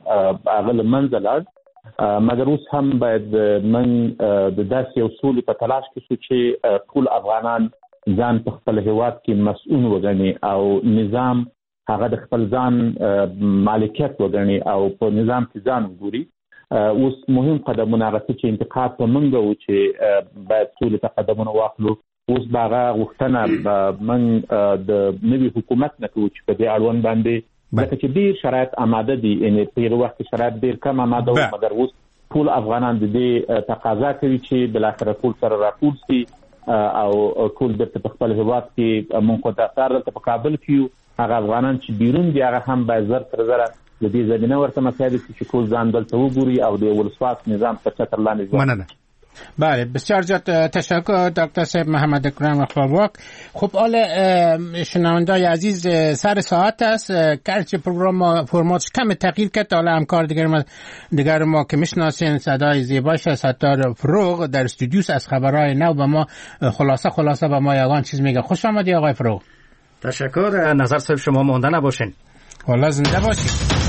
هغه منځ لاړ مګر اوس هم باید من د داسې یو سولې په تلاش کې شو چې ټول افغانان ځان په خپل هیواد کې مسؤل وګڼي او نظام هغه د خپل ځان مالکیت وګڼي او په نظام کې ځان وګوري. اوس مهم قدمونه هغه چې انتقاد په منګه و چې باید سولې ته قدمونه واخلو. اوس باغه غوښتنه من د نوي حکومت نه کوو چې په دې اړوند باندې لکه چې ډیر شرایط آماده دي یعنی په یو وخت کې شرایط ډیر کم آماده و مګر اوس ټول افغانان د دې تقاضا کوي چې بل اخر ټول سره راټول شي او ټول د خپل هیواد کې مونږ ته تاسو په کابل کې هغه افغانان چې بیرون دي هغه هم باید زر تر زر د دې زمينه ورته مساعد چې ټول ځان دلته وګوري او د ولسواک نظام په چتر لاندې مننه. بله بسیار زیاد تشکر دکتر صاحب محمد اکرم خواواک. خب حالا شنوندای عزیز سر ساعت است گرچه فرماتش کم تغییر کرد حالا همکار دیگر ما که میشناسین صدای زیباش ستار فروغ در استودیوس از خبرهای نو به ما خلاصه به ما یگان چیز میگه. خوش آمدی آقای فروغ. تشکر. نظر صاحب شما مانده نباشین. والا زنده باشید.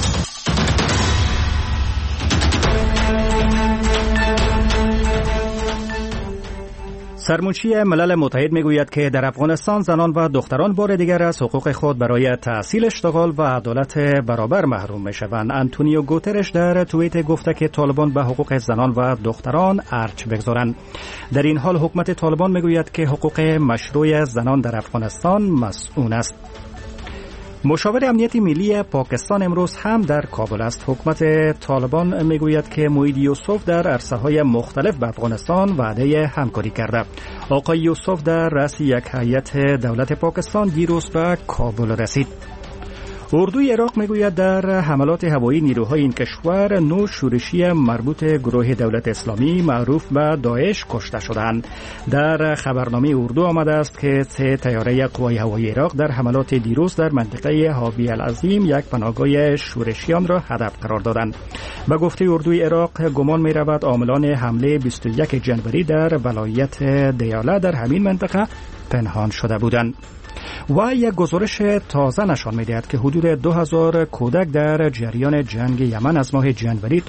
سرمنشی ملل متحد میگوید که در افغانستان زنان و دختران بار دیگر از حقوق خود برای تحصیل، اشتغال و عدالت برابر محروم میشوند. آنتونیو گوترش در توییت گفته که طالبان به حقوق زنان و دختران ارج بگذارند. در این حال حکومت طالبان میگوید که حقوق مشروع زنان در افغانستان مسئول است. مشاور امنیت ملی پاکستان امروز هم در کابل است. حکومت طالبان میگوید که موید یوسف در عرصه‌های مختلف به افغانستان وعده همکاری کرده. آقای یوسف در رأس یک هیئت دولت پاکستان دیروز به کابل رسید. اردوی عراق میگوید در حملات هوایی نیروهای این کشور 9 شورشی مربوط گروه دولت اسلامی معروف به داعش کشته شدند. در خبرنامه اردو آمده است که 3 طیاره قوای هوایی عراق در حملات دیروز در منطقه حاوی العظیم یک پناهگاه شورشیان را هدف قرار دادند. به گفته اردوی عراق گمان می رود عاملان حمله 21 جنوری در ولایت دیاله در همین منطقه پنهان شده بودند. و یک گزارش تازه نشان می‌دهد که حدود 2000 کودک در جریان جنگ یمن از ماه جنوری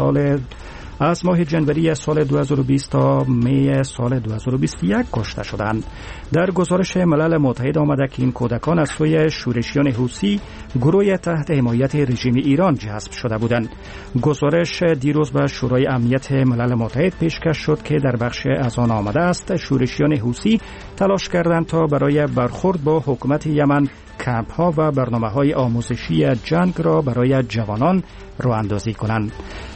سال 2020 تا می سال 2021 کشته شدند. در گزارش ملل متحد آمده که این کودکان از سوی شورشیان حوثی گروه تحت حمایت رژیم ایران جذب شده بودند. گزارش دیروز به شورای امنیت ملل متحد پیشکش شد که در بخش از آن آمده است شورشیان حوثی تلاش کردند تا برای برخورد با حکومت یمن کمپ ها و برنامه های آموزشی جنگ را برای جوانان راه اندازی کنند.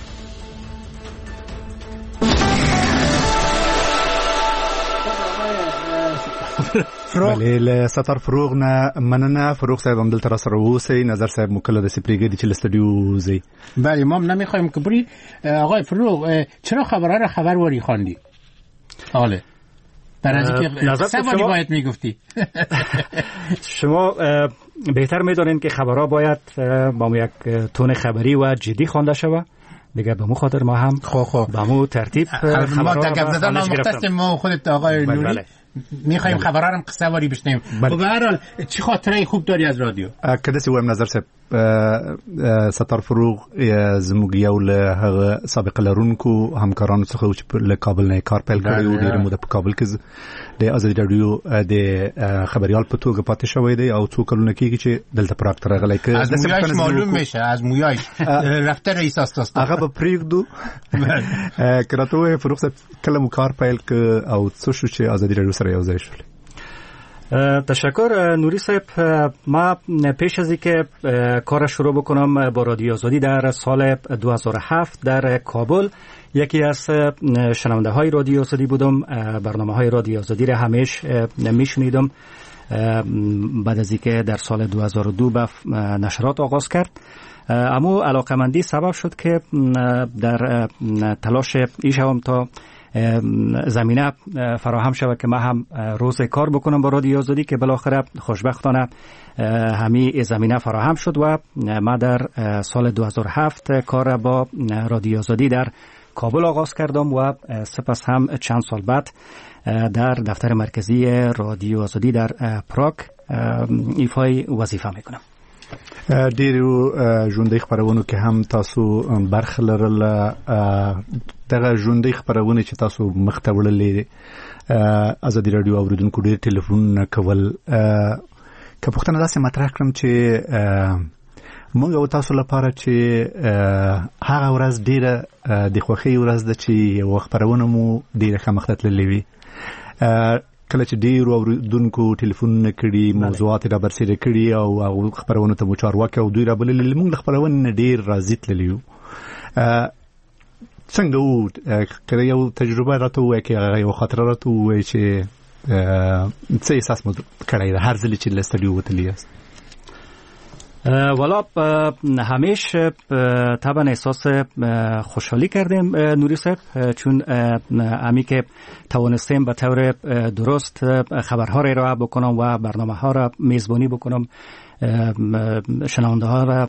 ولی ستار فروغ نه مننه. فروغ صاحب هم دلته را سره اوسئ. نظر صاحب مکله د سپریګی چې استودیو زی. بله ما نمیخوایم که بری. آقای فروغ چرا خبرها را خبرواری خواندی؟ حاله در از اینکه سوالی باید میگفتی. شما بهتر میدونین که خبرها باید با یک تون خبری و جدی خوانده شود. دیگه به مو خاطر ما هم به مو ترتیب ما تکب زدن ما مختصیم. ما خودت آقای نوری میخوایم خبرها رو قصه واری بشنیم. و به هر حال چی خاطره خوب داری از رادیو؟ کده سی وایم نظر صاحب ستار فروغ زموږ یو له هغه سابقه لرونکو همکارانو څخه چې له کابل نه کار پیل کړی و. ډیره موده په کابل کې د ازادي رادیو د خبريال په توګه پاتې شوی دی او څو کلونه کېږي چې دلته پراکټ راغلی که از مویایش معلوم میشه. از مویایش رفته رئیس اساس هغه به پریږدو که راته ووایې فروغ صاحب کله مو کار پیل که او څه شو چې ازادي رادیو سره یو ځای شولې؟ تشکر نوری صاحب. ما پیش از اینکه کار شروع بکنم با رادیو آزادی در سال 2007 در کابل یکی از شنونده های رادیو آزادی بودم. برنامه های رادیو آزادی را همیشه میشنیدم. بعد از اینکه در سال 2002 به نشرات آغاز کرد اما علاقمندی سبب شد که در تلاش ایشم تا زمینه فراهم شود که ما هم روز کار بکنم با رادیو آزادی که بالاخره خوشبختانه همین زمینه فراهم شد و ما در سال 2007 کار با رادیو آزادی در کابل آغاز کردم و سپس هم چند سال بعد در دفتر مرکزی رادیو آزادی در پراگ ایفای وظیفه میکنم. ډیرو ژوندۍ خبرونه کې هم تاسو برخه لرل. دغه ژوندۍ خبرونه چې تاسو مخته وړلې ازادي رادیو اوریدونکو ډیر ټلیفون کول. که پوښتنه داسې مطرح کړم چې موږ او تاسو لپاره چې هغه ورځ ډیره د خوښۍ ورځ ده چې یو خبرونه مو ډیره ښه مخته تللې وي، کله چې ډیر اوریدونکو ټلیفون کړي، موضوعات را برسېره کړي او خبرونه ته مو چارواکي او دوی را بللي، موږ د خبرونه ډیر راضي تللي یو. څنګه وو که یو تجربه راته ووایې، که هغه یو خاطره راته ووایې چې څه احساس مو کړی ده هر ځل چې له استډیو وتلي یاست؟ والا همیشه طبعا احساس خوشحالی کردیم نوری صاحب، چون امی که توانستیم به طور درست خبرها را ارائه بکنم و برنامه ها را میزبانی بکنم، شنونده ها را